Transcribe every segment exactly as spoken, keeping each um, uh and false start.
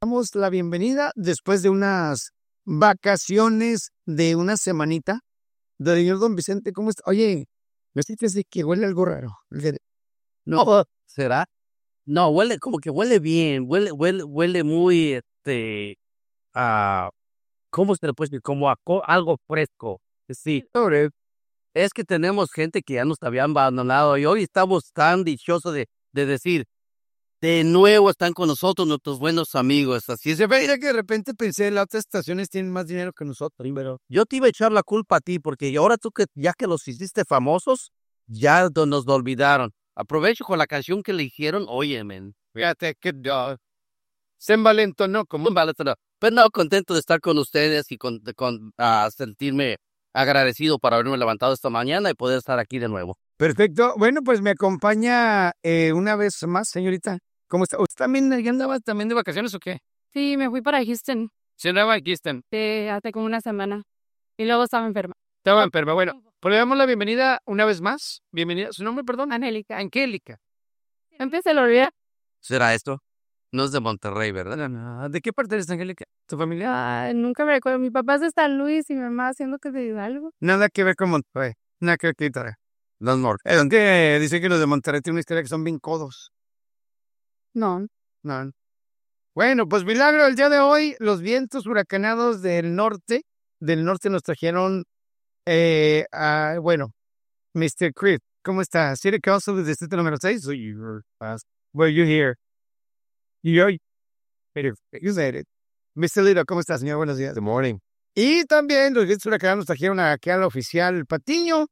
Damos la bienvenida después de unas vacaciones de una semanita. Del señor Don Vicente, ¿cómo está? Oye, me sientes de que huele algo raro. No, ¿será? No, huele como que huele bien, huele, huele, huele muy, este, ah, ¿cómo se le puede decir? Como a co- algo fresco. Sí, Sobre, es que tenemos gente que ya nos habían abandonado y hoy estamos tan dichosos de, de decir, de nuevo están con nosotros nuestros buenos amigos. Así es, se veía que de repente pensé, las otras estaciones tienen más dinero que nosotros, pero yo te iba a echar la culpa a ti porque ahora tú que ya que los hiciste famosos, ya do- nos lo olvidaron. Aprovecho con la canción que le dijeron, oye, men. fíjate que uh, se envalentonó como Muy mal, pero pero no, contento de estar con ustedes y con, de- con ah, sentirme agradecido por haberme levantado esta mañana y poder estar aquí de nuevo. perfecto. Bueno, pues me acompaña eh, una vez más, señorita. ¿Cómo está? ¿Usted también ya andaba también de vacaciones o qué? Sí, me fui para Houston Se andaba aquí, están. eh, hace como una semana y luego estaba enferma. Estaba enferma. Bueno, pues le damos la bienvenida una vez más. Bienvenida. ¿Su nombre, perdón? Angélica. Angélica. Antes se lo olvidé. ¿Será esto? No es de Monterrey, ¿verdad? No, no. ¿De qué parte eres, Angélica? ¿Tu familia? Ah, nunca me recuerdo. Mi papá es de San Luis y mi mamá haciendo que de Hidalgo. Nada que ver con Monterrey. Nada que ver con Monterrey. Los norte. Es que dicen que los de Monterrey tienen una historia que son bien codos. No. No. Bueno, pues milagro el día de hoy, los vientos huracanados del norte, del norte nos trajeron, eh, a, bueno, mister Chris, ¿cómo está? City Council del distrito número seis. So you were fast. Were you here? You, you said it. mister Lito, ¿cómo está, señor? Buenos días. Good morning. Y también los vientos huracanados nos trajeron aquí al oficial Patiño.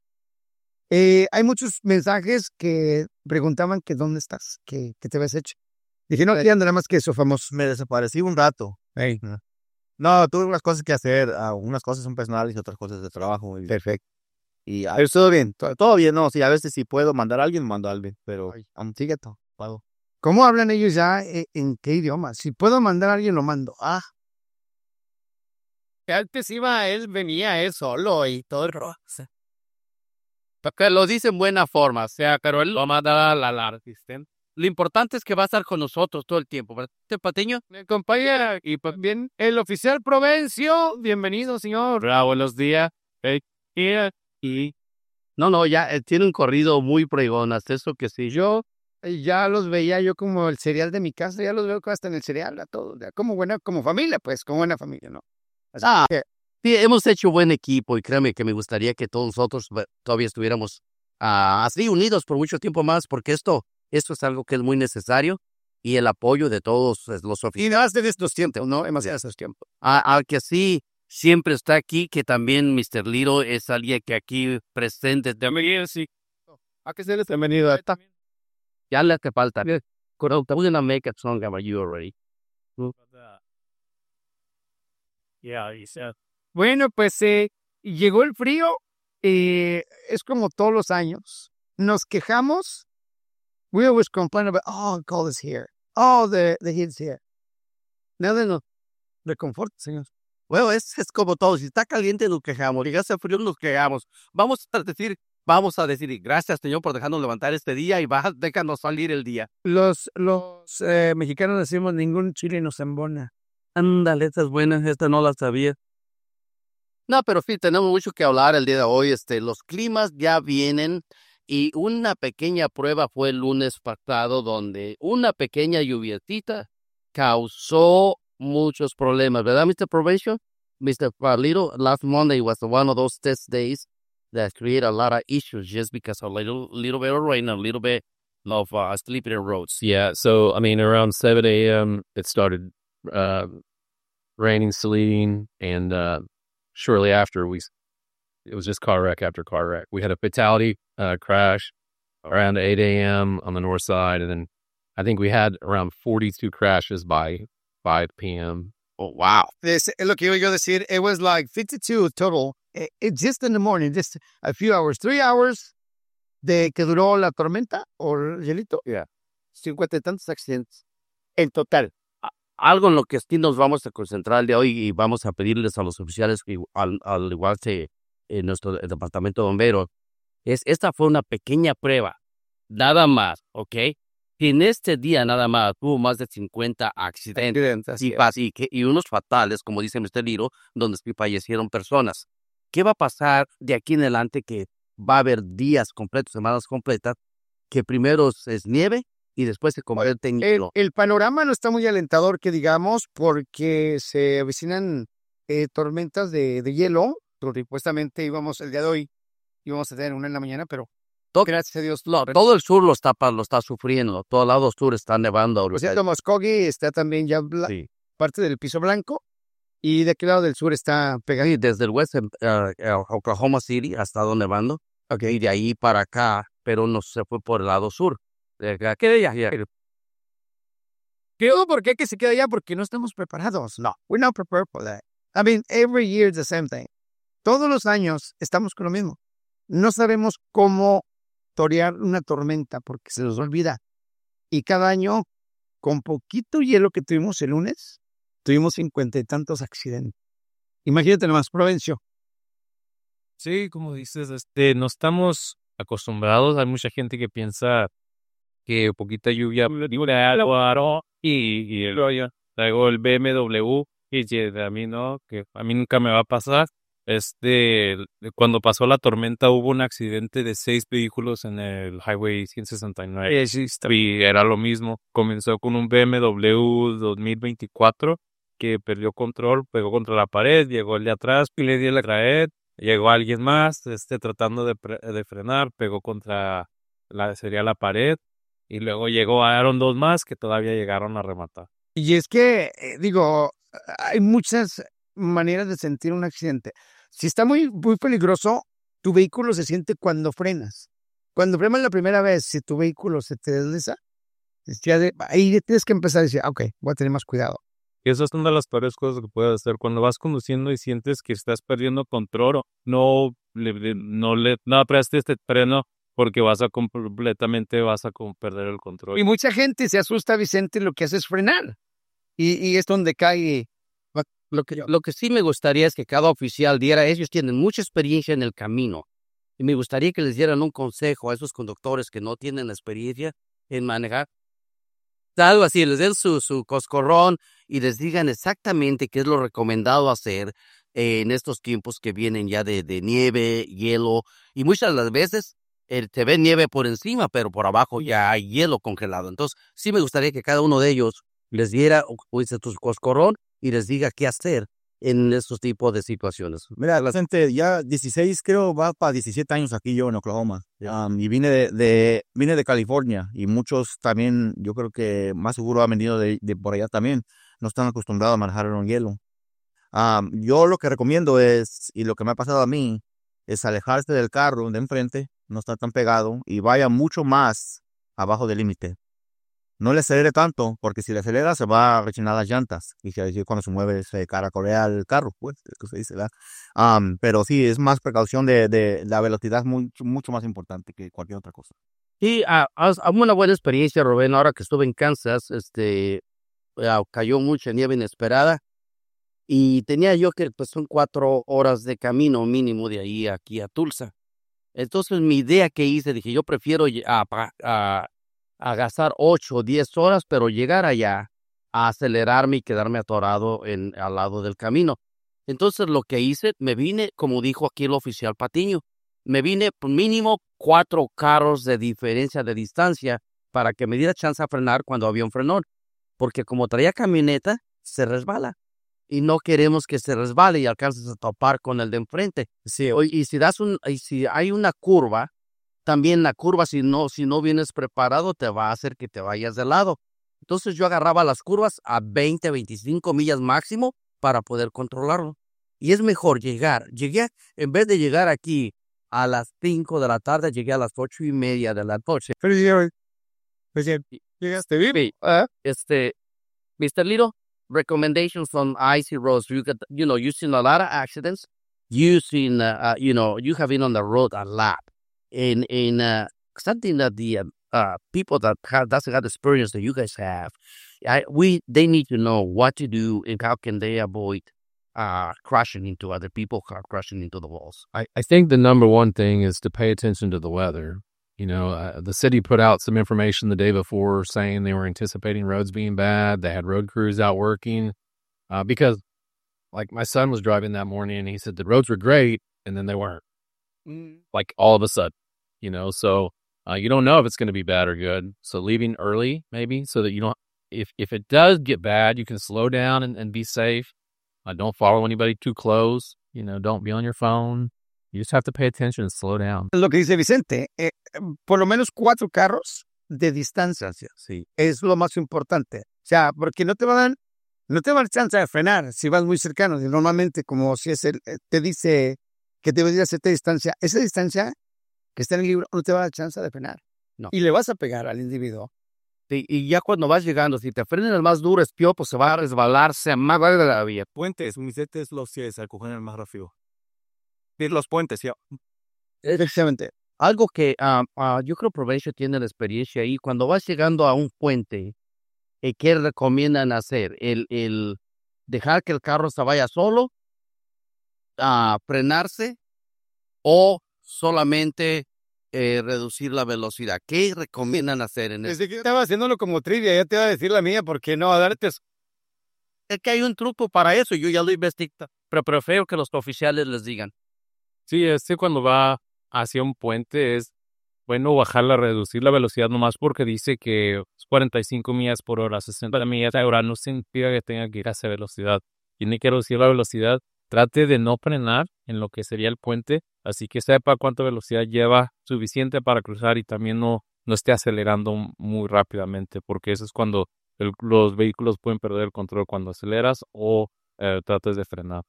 Eh, hay muchos mensajes que preguntaban que dónde estás, que, que te habías hecho. Dije, no, ya nada más que eso famoso. Me desaparecí un rato. Hey, No, tuve unas cosas que hacer. ah, unas cosas son personales y otras cosas de trabajo. Y, perfecto. y ah, todo bien. to- Todo bien, no. Sí, a veces si puedo mandar a alguien, mando a alguien. Pero Ay. um, sigue todo. Puedo. ¿Cómo hablan ellos ya? eh, ¿En qué idioma? Si puedo mandar a alguien, lo mando. Ah. Antes iba, él venía él solo y todo el rollo. Porque lo dice en buena forma, o sea, pero él lo manda a la larga. Lo importante es que va a estar con nosotros todo el tiempo, ¿verdad, Patiño? Me acompaña y pues bien, el oficial Provencio. Bienvenido, señor. Hola, buenos días. Hey, yeah, y... No, no, ya eh, tiene un corrido muy pregón, hasta eso que sí. Yo eh, ya los veía yo como el cereal de mi casa, ya los veo hasta en el cereal, a todos, ya como buena, como familia, pues, como buena familia, ¿no? Así Ah, que, sí, hemos hecho buen equipo y créeme que me gustaría que todos nosotros eh, todavía estuviéramos ah, así unidos por mucho tiempo más, porque esto, esto es algo que es muy necesario y el apoyo de todos eh, los y oficiales. nada más de estos tiempos, ¿no? Demasiado estos tiempos. Al que sí siempre está aquí, que también mister Liro es alguien que aquí presente también, sí. ¿A qué se les bienvenido? Está. Ya le hace falta. We're gonna make a song about you already. Yeah, he said. Bueno, pues eh, llegó el frío, eh, es como todos los años. Nos quejamos. We always complain about, oh, cold is here. Oh, the, the heat's here. Nada nos reconforta, señor. Bueno, es, es como todo. Si está caliente, nos quejamos. Si hace frío, nos quejamos. Vamos a decir, vamos a decir, gracias, Señor, por dejarnos levantar este día y va, déjanos salir el día. Los, los eh, mexicanos decimos, ningún chile nos embona. Ándale, esta es buena, esta no la sabía. No, pero sí, tenemos mucho que hablar el día de hoy. Este, los climas ya vienen y una pequeña prueba fue el lunes pasado donde una pequeña lluviecita causó muchos problemas, ¿verdad, mister Probation? mister Little, last Monday was one of those test days that create a lot of issues just because of a little, little bit of rain, a little bit of uh, sleeping roads. Yeah, so, I mean, around seven a.m., it started uh, raining, sleeting, and uh, shortly after, we it was just car wreck after car wreck. We had a fatality uh, crash around eight a.m. on the north side, and then I think we had around forty-two crashes by five p.m. Oh, wow. Es, es lo que iba yo a decir. It was like fifty-two total. It, it just in the morning, just a few hours, three hours de que duró la tormenta o el hielito. Yeah. Cincuenta y tantos accidentes en total. Algo en lo que sí nos vamos a concentrar el de hoy y vamos a pedirles a los oficiales, que al, al igual que en nuestro departamento de bomberos, es esta fue una pequeña prueba, nada más, ¿ok? que en este día nada más hubo más de cincuenta accidentes y, y, que, y unos fatales, como dice mister Liro, donde fallecieron personas. ¿Qué va a pasar de aquí en adelante? Que va a haber días completos, semanas completas, que primero es nieve y después se convierte en hielo. El, el panorama no está muy alentador, que digamos, porque se avecinan eh, tormentas de, de hielo. Supuestamente íbamos el día de hoy, íbamos a tener una en la mañana, pero todo, gracias a Dios. No, todo el sur lo está, lo está sufriendo, todo el lado sur está nevando. O sea, Muskogee está también ya bla- sí. parte del piso blanco, y de aquel lado del sur está pegado. Sí, desde el west, uh, uh, Oklahoma City ha estado nevando, okay. Y de ahí para acá, pero no se fue por el lado sur. ¿Qué de allá? Creo por qué que se queda allá, porque no estamos preparados. No, we're not prepared for that. I mean, every year is the same thing. Todos los años estamos con lo mismo. No sabemos cómo torear una tormenta porque se nos olvida. Y cada año, con poquito hielo que tuvimos el lunes, tuvimos cincuenta y tantos accidentes. Imagínate nomás, Provencio. Sí, como dices, este, no estamos acostumbrados. Hay mucha gente que piensa que poquita lluvia y, y el, traigo el B M W y a mí no, que a mí nunca me va a pasar. Este, cuando pasó la tormenta hubo un accidente de seis vehículos en el Highway ciento sesenta y nueve. Sí, sí, y era lo mismo. Comenzó con un B M W dos mil veinticuatro que perdió control, pegó contra la pared, llegó el de atrás y le dio la pared, llegó alguien más, este, tratando de, de frenar, pegó contra la, sería la pared, y luego llegó, Aaron dos más que todavía llegaron a rematar. Y es que, eh, digo, hay muchas maneras de sentir un accidente. Si está muy, muy peligroso, tu vehículo se siente cuando frenas. Cuando frenas la primera vez, si tu vehículo se te desliza, ya de, ahí tienes que empezar a decir, ok, voy a tener más cuidado. Y esas son de las peores cosas que puedes hacer. Cuando vas conduciendo y sientes que estás perdiendo control, no le, no le, no aprietes este freno porque vas a completamente vas a perder el control. Y mucha gente se asusta, Vicente, lo que hace es frenar. Y, y es donde cae lo que, lo que sí me gustaría es que cada oficial diera, ellos tienen mucha experiencia en el camino, y me gustaría que les dieran un consejo a esos conductores que no tienen la experiencia en manejar. Algo así, les den su, su coscorrón y les digan exactamente qué es lo recomendado hacer eh, en estos tiempos que vienen ya de, de nieve, hielo, y muchas de las veces eh, te ven nieve por encima, pero por abajo ya hay hielo congelado. Entonces, sí me gustaría que cada uno de ellos les diera pues, su coscorrón y les diga qué hacer en estos tipos de situaciones. Mira, la gente ya dieciséis, creo, va para diecisiete años aquí yo en Oklahoma. Um, y vine de, de, vine de California, y muchos también, yo creo que más seguro han venido de, de por allá también. No están acostumbrados a manejar en un hielo. Um, yo lo que recomiendo es, y lo que me ha pasado a mí, es alejarse del carro de enfrente, no estar tan pegado, y vaya mucho más abajo del límite. No le acelere tanto, porque si le acelera se va a rechinar las llantas. Y cuando se mueve se caracolea el carro, pues, es que se dice, ¿verdad? Um, pero sí, es más precaución de, de la velocidad, mucho, mucho más importante que cualquier otra cosa. Sí, uh, uh, una buena experiencia, Rubén. Ahora que estuve en Kansas, este, uh, cayó mucha nieve inesperada. Y tenía yo que, pues, son cuatro horas de camino mínimo de ahí aquí a Tulsa. Entonces, mi idea que hice, dije, yo prefiero a... a a gastar ocho o diez horas, pero llegar allá a acelerarme y quedarme atorado en, al lado del camino. Entonces lo que hice, me vine, como dijo aquí el oficial Patiño, me vine mínimo cuatro carros de diferencia de distancia para que me diera chance a frenar cuando había un frenón, porque como traía camioneta, se resbala. Y no queremos que se resbale y alcances a topar con el de enfrente. Sí. Y si das un, y si hay una curva, también la curva, si no, si no vienes preparado, te va a hacer que te vayas de lado. Entonces yo agarraba las curvas a veinte, veinticinco millas máximo para poder controlarlo. Y es mejor llegar. Llegué, en vez de llegar aquí a las cinco de la tarde, llegué a las ocho y media de la noche. ¿Llegaste bien? Uh, este, mister Liro, recommendations on icy roads. You got, you know, you've seen a lot of accidents. You've seen, uh, uh, you know, you have been on the road a lot. In in uh, something that the uh, uh, people that have doesn't have the experience that you guys have, I, we they need to know what to do and how can they avoid uh, crashing into other people, crashing into the walls. I, I think the number one thing is to pay attention to the weather. You know, uh, the city put out some information the day before saying they were anticipating roads being bad. They had road crews out working uh, because, like, my son was driving that morning and he said the roads were great and then they weren't. Mm. Like, all of a sudden, you know, so uh, you don't know if it's going to be bad or good. So leaving early, maybe, so that you don't, if, if it does get bad, you can slow down and, and be safe. Uh, don't follow anybody too close. You know, don't be on your phone. You just have to pay attention and slow down. Lo que dice Vicente, eh, por lo menos cuatro carros de distancia, Sí. es lo más importante. O sea, porque no te va a dar, no te va a dar chance de frenar si vas muy cercano. Y normalmente, como si es el, te dice que debes ir a cierta distancia, esa distancia que está en el libro no te va a dar chance de frenar. No. Y le vas a pegar al individuo. Sí, y ya cuando vas llegando, si te frenan el más duro, es peor, pues se va a resbalarse más vale de la vía. Puentes, Vicente, los que se acogen el más rápido. Los puentes, ya. Efectivamente. Algo que ah, ah, yo creo Provencio tiene la experiencia ahí. Cuando vas llegando a un puente, eh, ¿qué recomiendan hacer? El, el dejar que el carro se vaya solo, a frenarse o solamente eh, reducir la velocidad. ¿Qué recomiendan hacer en eso? Desde que estaba haciéndolo como trivia, ya te iba a decir la mía, ¿por qué no? A darte. Es que hay un truco para eso, yo ya lo investigué, pero prefiero que los oficiales les digan. Sí, este cuando va hacia un puente es bueno bajarla, reducir la velocidad nomás porque dice que cuarenta y cinco millas por hora, sesenta millas por hora no significa que tenga que ir a esa velocidad. Tiene que reducir la velocidad, trate de no frenar en lo que sería el puente, así que sepa cuánta velocidad lleva suficiente para cruzar y también no, no esté acelerando muy rápidamente, porque eso es cuando el, los vehículos pueden perder el control cuando aceleras o eh, trates de frenar.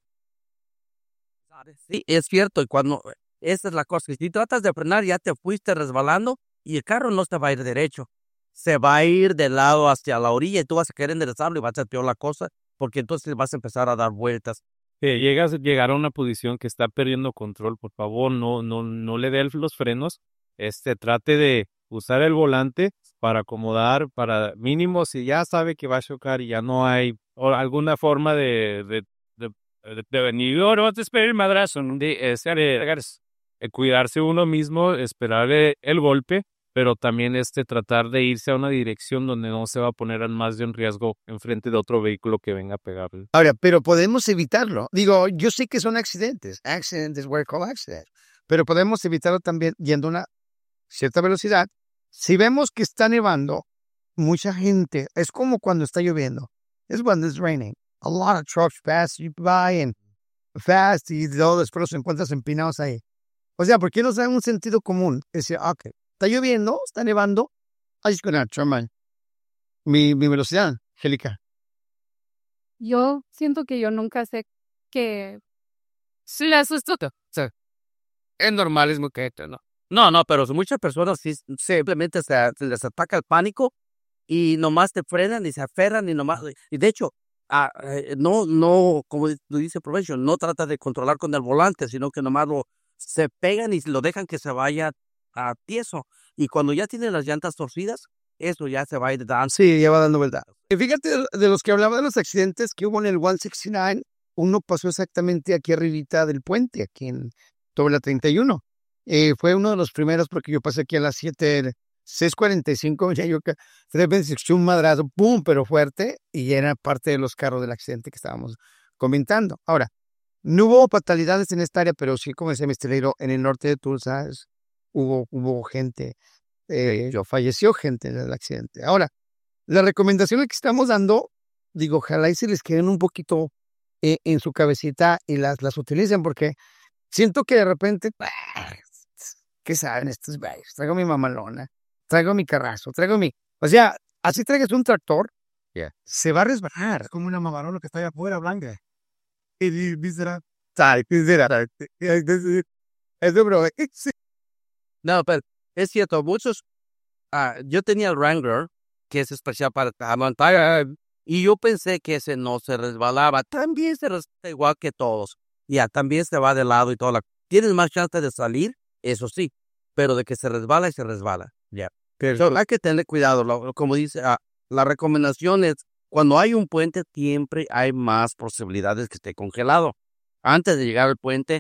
Sí, es cierto, y cuando, esa es la cosa, si tratas de frenar ya te fuiste resbalando y el carro no se va a ir derecho, se va a ir de lado hacia la orilla y tú vas a querer enderezarlo y va a ser peor la cosa, porque entonces vas a empezar a dar vueltas. Si llegas a llegar a una posición que está perdiendo control, por favor, no, no, no le dé los frenos, este, trate de usar el volante para acomodar, para mínimo, si ya sabe que va a chocar y ya no hay o alguna forma de, de de, de venir, no, no te esperes el madrazo, ¿no? de, ese, de, de cuidarse uno mismo, esperar el golpe, pero también este tratar de irse a una dirección donde no se va a poner más de un riesgo enfrente de otro vehículo que venga a pegarle. Ahora, pero podemos evitarlo. Digo, yo sé que son accidentes, accidentes were called accidents, pero podemos evitarlo también yendo a una cierta velocidad. Si vemos que está nevando, mucha gente, es como cuando está lloviendo, es when it's raining. A lot of trucks pass you by and fast y luego después los encuentras empinados ahí. O sea, ¿por qué no saben un sentido común? Es decir, ok, está lloviendo, está nevando, I'm just gonna turn my, mi, mi velocidad, Angélica. Yo siento que yo nunca sé que... Sí, le asusto. O sea, es normal, es muy quieto, ¿no? No, no, pero muchas personas sí, simplemente se, se les ataca el pánico y nomás te frenan y se aferran y nomás... Y de hecho, Ah, eh, no, no, como lo dice Provencio, no trata de controlar con el volante, sino que nomás lo se pegan y lo dejan que se vaya a tieso. Y cuando ya tiene las llantas torcidas, eso ya se va a ir dando. Sí, ya va dando vuelta. Y fíjate, de los que hablaba de los accidentes que hubo en el ciento sesenta y nueve, uno pasó exactamente aquí arribita del puente, aquí en sobre la treinta y uno. Eh, fue uno de los primeros porque yo pasé aquí a las siete, seis cuarenta y cinco, ya yo tres veces escuché un madrazo, pum, pero fuerte, y era parte de los carros del accidente que estábamos comentando. Ahora, no hubo fatalidades en esta área, pero sí, como decía mister Leiro, en el norte de Tulsa hubo, hubo gente, eh, falleció gente en el accidente. Ahora, las recomendaciones que estamos dando, digo, ojalá y se les queden un poquito eh, en su cabecita y las, las utilicen, porque siento que de repente, ¿qué saben estos güeyes? Traigo mi mamalona, traigo mi carrazo, traigo mi... O sea, así traigas un tractor, yeah. se va a resbalar. Es como una mamalona que está allá afuera, blanca. Y dice, tal, dice, eso, bro. No, pero es cierto, muchos... Uh, yo tenía el Wrangler, que es especial para montar, y yo pensé que ese no se resbalaba. También se resbala igual que todos. Ya, también se va de lado y todo. La... Tienes más chance de salir, eso sí, pero de que se resbala y se resbala. Ya. Yeah. So, hay que tener cuidado. Lo, como dice, uh, la recomendación es, cuando hay un puente, siempre hay más posibilidades que esté congelado. Antes de llegar al puente,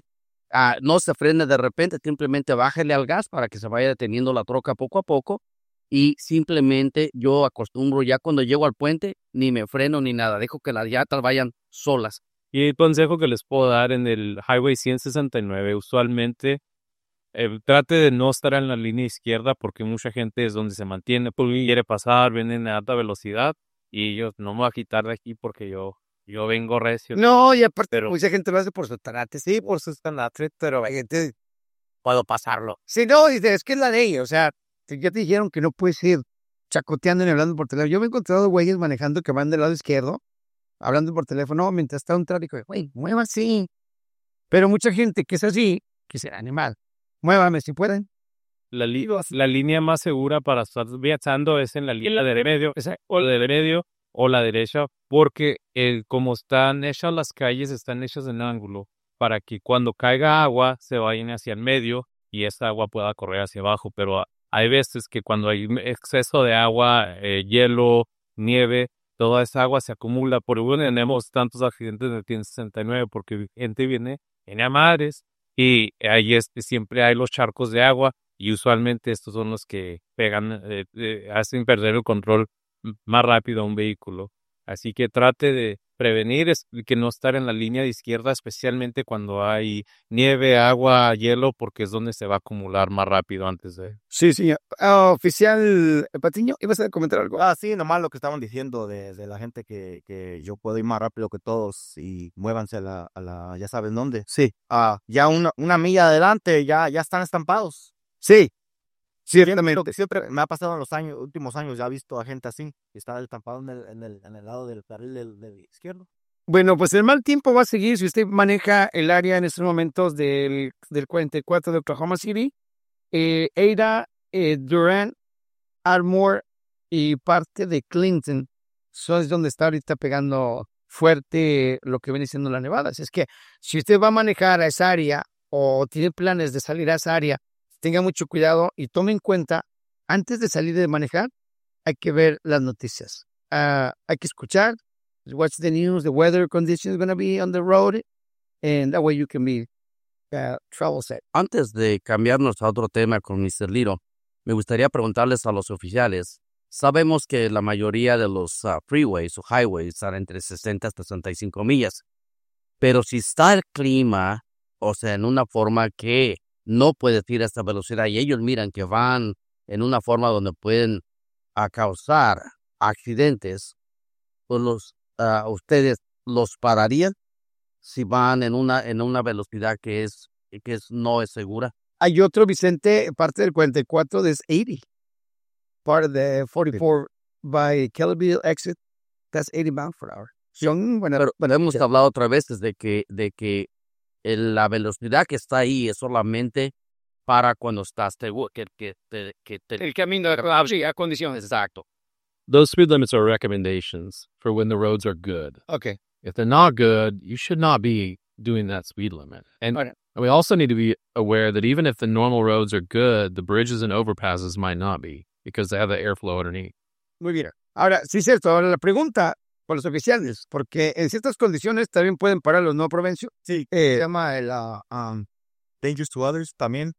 ah, no se frene de repente, simplemente bájale al gas para que se vaya deteniendo la troca poco a poco. Y simplemente yo acostumbro ya cuando llego al puente, ni me freno ni nada, dejo que las llantas vayan solas. Y el consejo que les puedo dar en el Highway ciento sesenta y nueve, usualmente eh, trate de no estar en la línea izquierda porque mucha gente es donde se mantiene, porque quiere pasar, vienen a alta velocidad y yo no me voy a quitar de aquí porque yo, yo vengo recio. No, y aparte, Pero- mucha gente lo hace por su tarate, sí, por sus tanates, pero hay gente, Puedo pasarlo. si no, dice, es que es la ley, o sea, si ya te dijeron que no puedes ir chacoteando ni hablando por teléfono. Yo me he encontrado güeyes manejando que van del lado izquierdo, hablando por teléfono mientras está un tráfico, güey, mueva así. Pero mucha gente que es así, que será animal, muévame si pueden. La, li- la línea más segura para estar viajando es en la línea del medio, o la del medio o la derecha, porque el, como están hechas las calles, están hechas en ángulo, para que cuando caiga agua se vayan hacia el medio y esta agua pueda correr hacia abajo. Pero hay veces que cuando hay exceso de agua, eh, hielo, nieve, toda esa agua se acumula. Por eso tenemos tantos accidentes en el ciento sesenta y nueve, porque gente viene en a madres y ahí este, siempre hay los charcos de agua. Y usualmente estos son los que pegan, eh, eh, hacen perder el control m- más rápido a un vehículo. Así que trate de prevenir es que no estar en la línea de izquierda, especialmente cuando hay nieve, agua, hielo, porque es donde se va a acumular más rápido antes de... Sí, sí. Ah, oficial Patiño, ¿ibas a comentar algo? Ah, sí, nomás lo que estaban diciendo de, de la gente que, que yo puedo ir más rápido que todos y muévanse a la, a la ya sabes dónde. Sí, Ah, ya una, una milla adelante ya, ya están estampados. sí, Siempre, ciertamente. siempre me ha pasado en los años, últimos años, ya he visto a gente así, que está estampado en el, en el, en el lado del carril del, del izquierdo. Bueno, pues el mal tiempo va a seguir si usted maneja el área en estos momentos del, del cuarenta y cuatro de Oklahoma City, eh, Ada, eh, Durant, Ardmore y parte de Clinton. Eso es donde está ahorita pegando fuerte lo que viene siendo la nevada. Así es que si usted va a manejar a esa área o tiene planes de salir a esa área, tenga mucho cuidado y tome en cuenta, antes de salir de manejar, hay que ver las noticias. Ah, hay que escuchar, watch the news, the weather conditions going to be on the road, and that way you can be uh, travel set. Antes de cambiarnos a otro tema con mister Liro, me gustaría preguntarles a los oficiales. Sabemos que la mayoría de los uh, freeways o highways están entre sesenta hasta sesenta y cinco millas. Pero si está el clima, o sea, en una forma que no puedes ir a esta velocidad y ellos miran que van en una forma donde pueden uh, causar accidentes, pues los, uh, ustedes los pararían si van en una, en una velocidad que es, que es, no es segura. Hay otro, Vicente, parte del cuarenta y cuatro es ochenta. Part of the forty-four by Kellyville exit, that's eighty miles per hour. Son, bueno, Pero, pero hemos hablado otras veces de que, de que el- la velocidad que está ahí es solamente para cuando estás seguro, que, que, te- que te- el camino a, sí, a condiciones. Exacto. Those speed limits are recommendations for when the roads are good. Okay. If they're not good, you should not be doing that speed limit. And All right. we also need to be aware that even if the normal roads are good, the bridges and overpasses might not be because they have the airflow underneath. Muy bien. Ahora, sí es cierto. Ahora la pregunta por los oficiales, porque en ciertas condiciones también pueden pararlos, ¿no, Provencio? Sí, Eh, se llama el ah, um, Dangerous to Others también.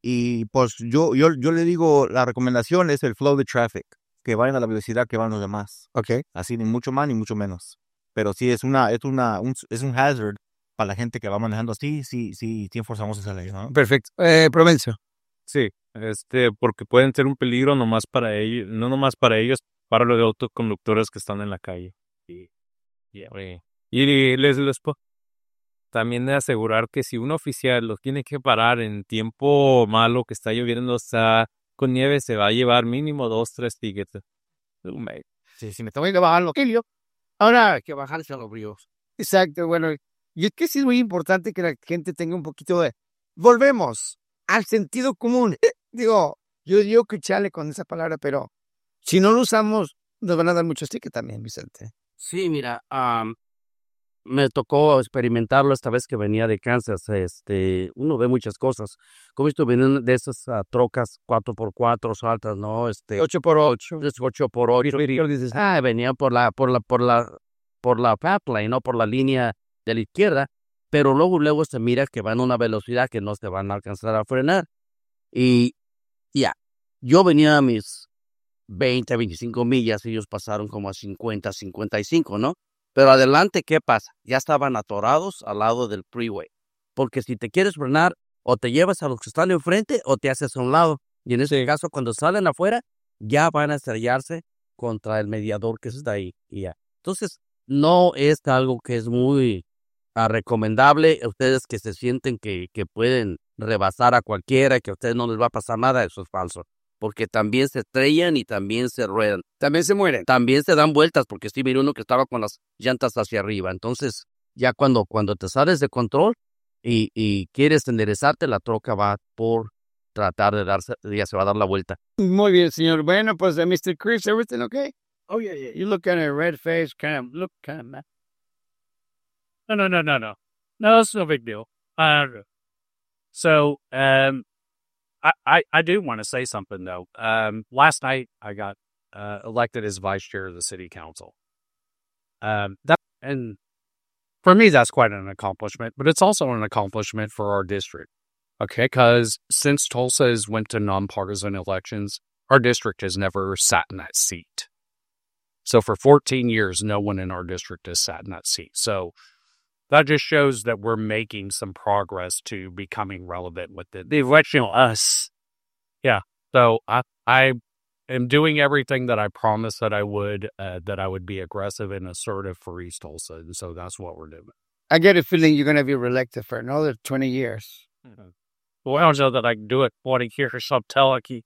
Y pues yo, yo, yo le digo, la recomendación es el flow de traffic, que vayan a la velocidad que van los demás. ok. Así ni mucho más ni mucho menos. Pero sí es una, es una, un, es un hazard para la gente que va manejando así, sí, sí, sí enforzamos esa ley, ¿no? Perfecto. Eh, Provencio. Sí, este, porque pueden ser un peligro nomás para ellos, no nomás para ellos, para los autoconductores que están en la calle. Y, y, y les, les puedo también de asegurar que si un oficial los tiene que parar en tiempo malo, que está lloviendo, está con nieve, se va a llevar mínimo dos, tres tickets. Sí, si me tengo que bajar lo que ahora Hay que bajarse a los bríos. exacto, bueno, y es que sí es muy importante que la gente tenga un poquito de... Volvemos al sentido común. Digo, yo digo que chale con esa palabra, pero si no lo usamos, nos van a dar muchos tickets también, Vicente. Sí, mira, am, me tocó experimentarlo esta vez que venía de Kansas. Este, uno ve muchas cosas. Como esto vienen de esas ah, trocas cuatro por cuatro altas, ¿no? Este, ocho por ocho. ocho por ocho. Ah, venían por la, por la, por la, por la path lane, ¿no? Por la línea de la izquierda. pero luego, luego se mira que van a una velocidad que no se van a alcanzar a frenar. Y ya, yo venía a mis veinte, veinticinco millas, ellos pasaron como a cincuenta, cincuenta y cinco, ¿no? Pero adelante, ¿qué pasa? Ya estaban atorados al lado del freeway. Porque si te quieres frenar, o te llevas a los que están enfrente o te haces a un lado. Y en ese caso, cuando salen afuera, ya van a estrellarse contra el mediador que está ahí. Y ya. Entonces, no es algo que es muy uh, recomendable. Ustedes que se sienten que, que pueden rebasar a cualquiera, que a ustedes no les va a pasar nada, eso es falso. Porque también se estrellan y también se ruedan. También se mueren. También se dan vueltas, porque sí miré uno que estaba con las llantas hacia arriba. Entonces, ya cuando, cuando te sales de control y, y quieres enderezarte, la troca va por tratar de darse, ya se va a dar la vuelta. Muy bien, señor. Bueno, pues, uh, mister Chris, everything okay? Oh, yeah, yeah. You look kind of red face, kind of, look kind of mad. No, no, no, no, no. No, it's no big deal. Uh, so, um, I, I, I do want to say something, though. Um, last night, I got uh, elected as vice chair of the city council. Um, that and for me, that's quite an accomplishment, but it's also an accomplishment for our district. Okay, because since Tulsa has went to nonpartisan elections, our district has never sat in that seat. So for fourteen years, no one in our district has sat in that seat. So that just shows that we're making some progress to becoming relevant with the, the election us. Yeah. So I I am doing everything that I promised that I would, uh, that I would be aggressive and assertive for East Tulsa. And so that's what we're doing. I get a feeling you're going to be reelected for another twenty years. Mm-hmm. Well, I don't know that I can do it forty years, so I'm telling you.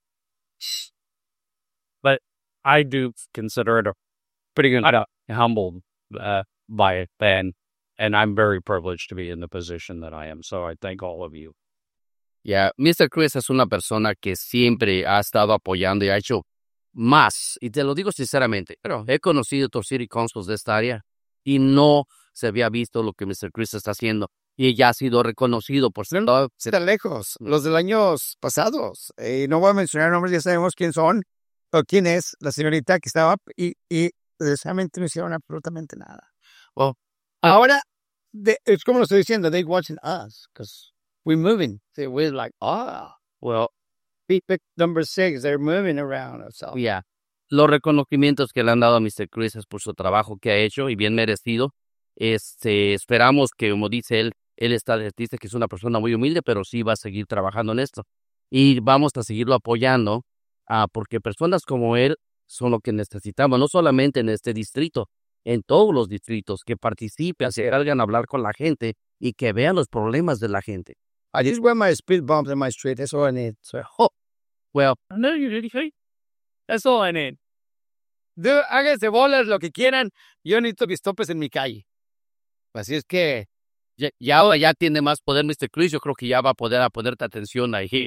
But I do consider it a pretty good, uh, humbled uh, by it, and and I'm very privileged to be in the position that I am. So I thank all of you. Yeah, mister Chris es una persona que siempre ha estado apoyando y ha hecho más. Y te lo digo sinceramente, pero he conocido otros city councils de esta área y no se había visto lo que mister Chris está haciendo. Y ya ha sido reconocido por ser... No tan lejos, los del años pasados. Y no voy a mencionar nombres, ya sabemos quién son o quién es la señorita que estaba y, y desgraciadamente no hicieron absolutamente nada. Well, ahora, de, es como lo estoy diciendo, they're watching us because we're moving. So we're like, ah, well, pick number six, they're moving around. So. Yeah. Los reconocimientos que le han dado a mister Chris es por su trabajo que ha hecho y bien merecido. Este, esperamos que, como dice él, él está, dice que es una persona muy humilde, pero sí va a seguir trabajando en esto. Y vamos a seguirlo apoyando, uh, porque personas como él son lo que necesitamos, no solamente en este distrito, en todos los distritos, que participen, se salgan a hablar con la gente y que vean los problemas de la gente. I just wear my speed bumps in my street, that's all I need. So, oh, well, no, you didn't. That's all I need. Dude, háganse bolas, lo que quieran. Yo necesito mis topes en mi calle. Así es que ya, ya, ya tiene más poder mister Chris. Yo creo que ya va a poder a ponerte atención ahí.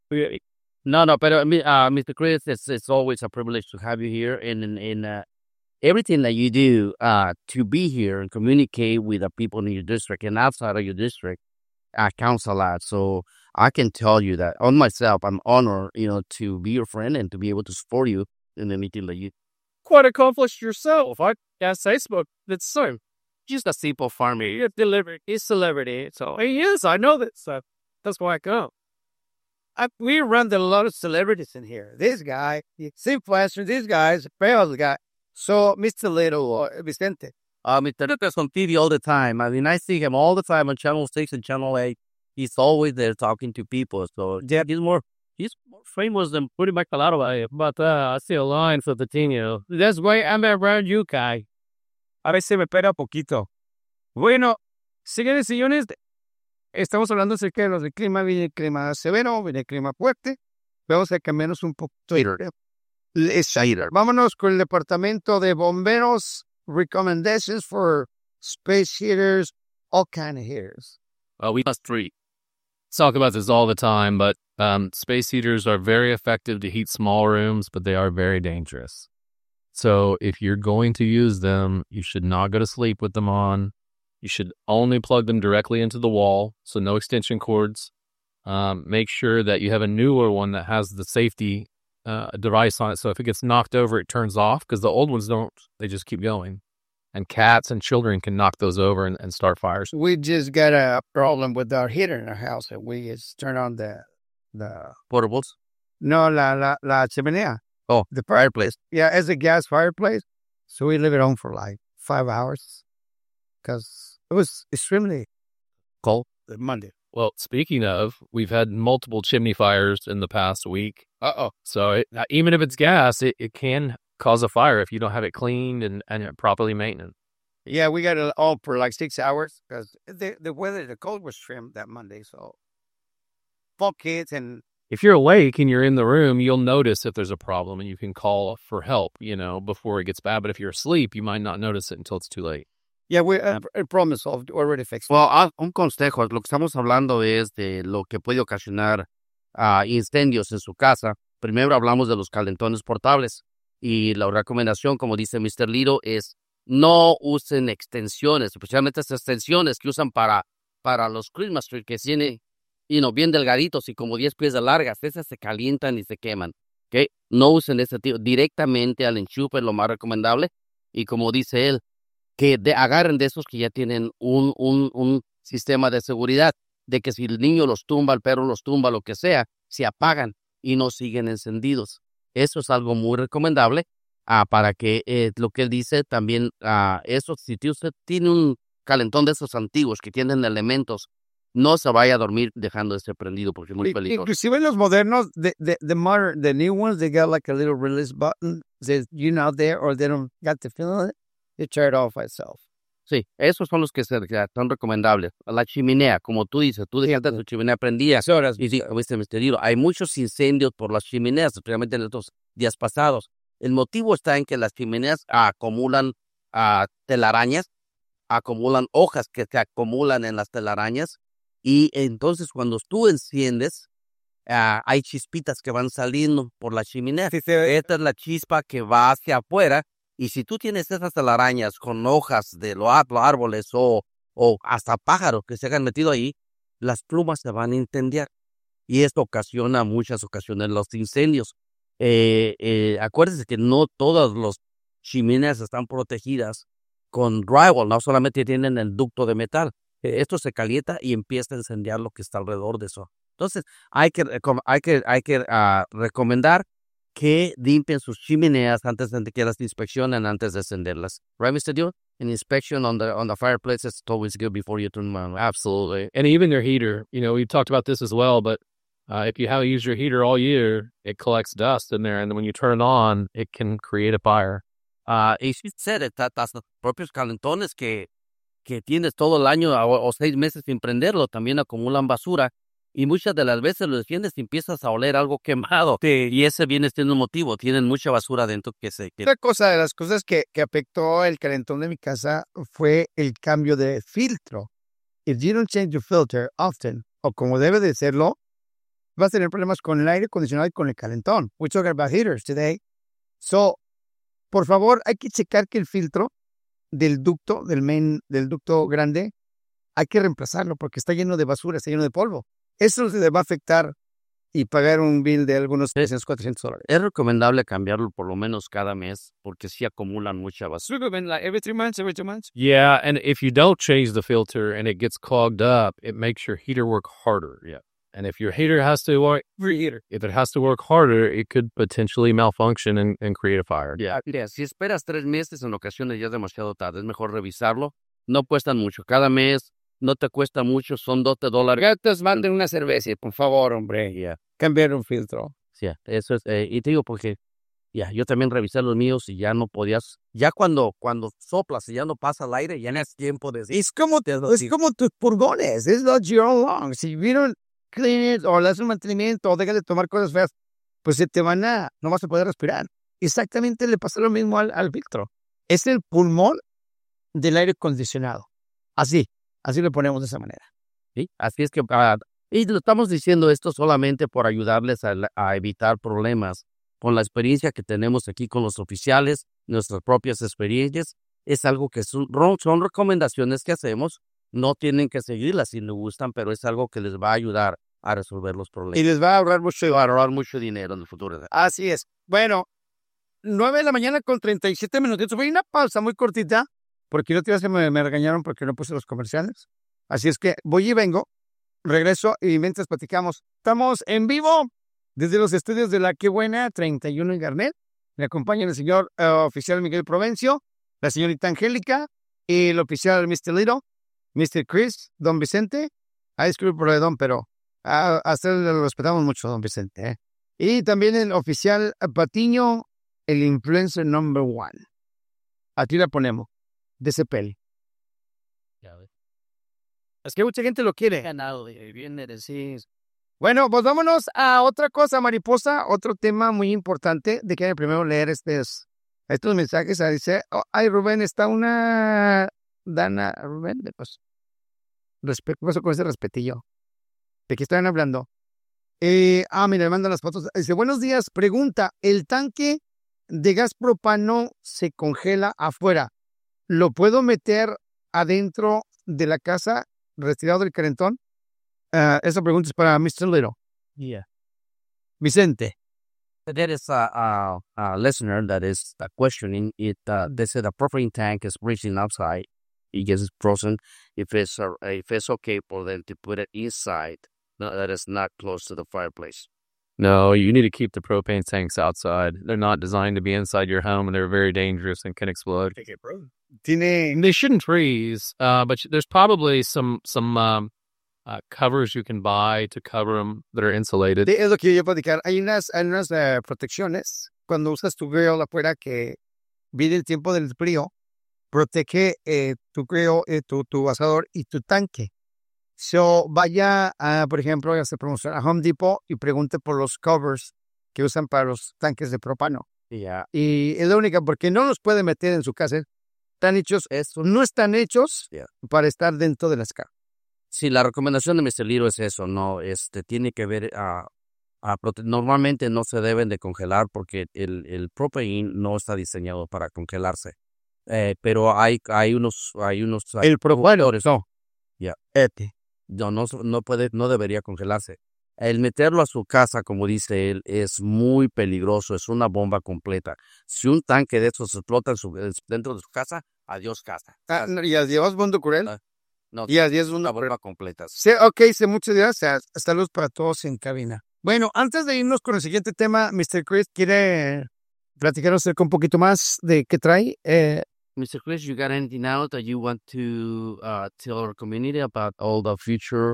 No, no, pero uh, mister Chris, it's, it's always a privilege to have you here. And, and, and uh, everything that you do uh, to be here and communicate with the people in your district and outside of your district uh, counts a lot. So I can tell you that on myself, I'm honored, you know, to be your friend and to be able to support you in anything that you quite accomplished yourself. I guess Facebook, it's so. Just a simple farmer. He's delivered. He's celebrity. So he is. I know that stuff. That's why I go. I, we run a lot of celebrities in here. This guy, Simple Answer, this guy is a famous guy. So, Mister Little, uh, Vicente. Uh, mister Little is on T V all the time. I mean, I see him all the time on Channel six and Channel eight. He's always there talking to people. So, yeah, he's more he's more famous than pretty much a lot of us. But uh, I see a line for the team, you know. That's why I'm around you, guy. A veces me pega poquito. Bueno, señores y señores, estamos hablando acerca de los del clima. Viene el clima severo, viene el clima fuerte. Vamos a cambiarnos un poquito. Vámonos con el departamento de bomberos. Recommendations for space heaters, all kind of heaters. Uh, we must three. Talk about this all the time, but um, space heaters are very effective to heat small rooms, but they are very dangerous. So if you're going to use them, you should not go to sleep with them on. You should only plug them directly into the wall, so no extension cords. Um, make sure that you have a newer one that has the safety uh, device on it, so if it gets knocked over, it turns off, because the old ones don't. They just keep going. and cats and children can knock those over and, and start fires. We just got a problem with our heater in our house. And we just turn on the, the, Portables. no, la, la, la chimenea. Oh, the fireplace. Yeah, it's a gas fireplace. So we leave it on for like five hours because it was extremely Cold. Monday. Well, speaking of, we've had multiple chimney fires in the past week. Uh-oh. So it, uh, even if it's gas, it, it can cause a fire if you don't have it cleaned and, and properly maintained. Yeah, we got it all for like six hours because the, the weather, the cold was trimmed that Monday. So for kids and If you're awake and you're in the room, you'll notice if there's a problem and you can call for help, you know, before it gets bad. But if you're asleep, you might not notice it until it's too late. yeah, we uh, problem solved, already fixed. Well, ah, un consejo, lo que estamos hablando es de lo que puede ocasionar ah, incendios en su casa. Primero hablamos de los calentones portables y la recomendación, como dice mister Lito, es no usen extensiones, especialmente esas extensiones que usan para, para los Christmas trees que tienen, you know, bien delgaditos y como diez pies de largas. Esas se calientan y se queman. ¿Okay? No usen ese tipo directamente al enchufe, es lo más recomendable. Y como dice él, que de, agarren de esos que ya tienen un, un, un sistema de seguridad, de que si el niño los tumba, el perro los tumba, lo que sea, se apagan y no siguen encendidos. Eso es algo muy recomendable ah, para que eh, lo que él dice también, ah, eso, si usted tiene un calentón de esos antiguos que tienen elementos, no se vaya a dormir dejando ese prendido porque es muy I- peligroso. Inclusive los modernos, the, the, the modern, the new ones, they got like a little release button. Says you're not there or they don't got the feeling it. They turn it off by itself. Sí, esos son los que se, que son recomendables. La chimenea, como tú dices, tú dejaste tu chimenea prendida. horas. Y sí, viste, mister Lito, hay muchos incendios por las chimeneas, especialmente en estos días pasados. El motivo está en que las chimeneas acumulan ah, telarañas, acumulan hojas que se acumulan en las telarañas, y entonces cuando tú enciendes, ah, hay chispitas que van saliendo por la chimenea. Sí, se- Esta es la chispa que va hacia afuera, y si tú tienes esas telarañas con hojas de los ar- los árboles o, o hasta pájaros que se hayan metido ahí, las plumas se van a incendiar. Y esto ocasiona muchas ocasiones los incendios. Eh, eh, acuérdense que no todas las chimeneas están protegidas con drywall, no solamente tienen el ducto de metal. Eh, Esto se calienta y empieza a incendiar lo que está alrededor de eso. Entonces, hay que, recom- hay que, hay que ah, recomendar que limpien sus chimeneas antes de que las inspeccionen, antes de encenderlas. Right, mister Dio? An inspection on the on the fireplace is always good before you turn them on. Absolutely. And even your heater, you know, we've talked about this as well, but uh, if you have used your heater all year, it collects dust in there. And then when you turn it on, it can create a fire. Ah, y si usted está hasta los propios calentones que, que tienes todo el año o, o seis meses sin prenderlo, también acumulan basura. Y muchas de las veces lo defiendes y empiezas a oler algo quemado. Y ese viene siendo un motivo. Tienen mucha basura dentro que se... que- Otra cosa de las cosas que, que afectó el calentón de mi casa fue el cambio de filtro. If you don't change your filter often, o como debe de serlo, vas a tener problemas con el aire acondicionado y con el calentón. We're talking about heaters today. So, por favor, hay que checar que el filtro del ducto, del main, del ducto grande, hay que reemplazarlo porque está lleno de basura, está lleno de polvo. Eso se le va a afectar y pagar un bill de algunos trescientos, cuatrocientos dólares. Es recomendable cambiarlo por lo menos cada mes porque sí acumulan mucha basura. Should have been like every three months, every two months. Yeah. And if you don't change the filter and it gets clogged up, it makes your heater work harder. Yeah. And if your heater has to work, Reheater. if it has to work harder, it could potentially malfunction and, and create a fire. Ya, mira, si esperas tres meses, en ocasiones ya es demasiado tarde. Es mejor revisarlo. No cuestan mucho. Cada mes no te cuesta mucho. Son doce dólares. Gatos, manden una cerveza, por favor, hombre. Ya, Cambiar un filtro. sí, eso es. eh, y te digo porque ya, yo también revisé los míos y ya no podías. Ya cuando, cuando soplas y ya no pasa el aire, ya no es tiempo de... Es como, es como tus purgones. Es not your own long. Si vieron clean it o le hacen mantenimiento o dejan de tomar cosas feas, pues se te van a, no vas a poder respirar. Exactamente le pasa lo mismo al, al filtro. Es el pulmón del aire acondicionado. Así, así lo ponemos de esa manera. ¿sí? Así es que, ah, y lo estamos diciendo esto solamente por ayudarles a, la- a evitar problemas. Con la experiencia que tenemos aquí con los oficiales, nuestras propias experiencias, es algo que son, ro- son recomendaciones que hacemos. No tienen que seguirlas si les gustan, pero es algo que les va a ayudar a resolver los Y problemas. les va a ahorrar mucho. Y va a ahorrar mucho dinero en el futuro. Así es. Bueno, nueve de la mañana con treinta y siete minutitos. Voy a una pausa muy cortita porque el otro día se me, me regañaron porque no puse los comerciales. Así es que voy y vengo, regreso y mientras platicamos. Estamos en vivo desde los estudios de La Qué Buena, treinta y uno en Garnet. Me acompaña el señor uh, oficial Miguel Provencio, la señorita Angélica y el oficial mister Lito, mister Chris, don Vicente. Ah, disculpe por lo de don, pero a, a usted lo respetamos mucho, don Vicente. ¿eh? Y también el oficial Patiño, el influencer number one. Aquí la ponemos, de ese peli. Es que mucha gente lo quiere. Bueno, pues vámonos a otra cosa, mariposa, otro tema muy importante. De que primero leer estos, estos mensajes. Ahí dice, oh, ay, Rubén, está una Dana, Rubén, pues, respeto, ¿qué pasó con ese respetillo? ¿De qué están hablando? Eh, ah, mira, me mandan las fotos. Dice, buenos días, pregunta, ¿el tanque de gas propano se congela afuera? ¿Lo puedo meter adentro de la casa, retirado del calentón? Uh, esa pregunta es para mister Little. Yeah. Vicente. There is a, a, a listener that is uh, questioning it. Uh, they said a propane tank is freezing outside. It gets frozen. If it's uh, if it's okay for them to put it inside, no, that is not close to the fireplace. No, you need to keep the propane tanks outside. They're not designed to be inside your home, and they're very dangerous and can explode. Tiene... They shouldn't freeze, uh, but there's probably some some um, uh, covers you can buy to cover them that are insulated. Es lo que yo puedo platicar. Hay unas, hay unas uh, protecciones cuando usas tu grill afuera que viene el tiempo del frío, protege eh, tu grill, eh, tu, tu asador y tu tanque. So, vaya, a, por ejemplo, a, a Home Depot y pregunte por los covers que usan para los tanques de propano. Yeah. Y es la única, porque no los puede meter en su casa. Están hechos, eso, no están hechos yeah. para estar dentro de las casas. Sí, la recomendación de mister Lito es eso, no, este, tiene que ver a, a prote- normalmente no se deben de congelar porque el, el propane no está diseñado para congelarse. Eh, pero hay, hay unos, hay unos. El propano, no. Ya. Este. No, no, no puede, no debería congelarse. El meterlo a su casa, como dice él, es muy peligroso, es una bomba completa. Si un tanque de esos explota en su, dentro de su casa, adiós casa. Ah, no, y adiós mundo cruel. Uh, no, y adiós una mundo bomba completa. Sí, ok, sí, muchas gracias. Saludos para todos en cabina. Bueno, antes de irnos con el siguiente tema, mister Chris, ¿quiere platicarnos un poquito más de qué trae? Eh, mister Chris, you got anything else that you want to uh, tell our community about all the future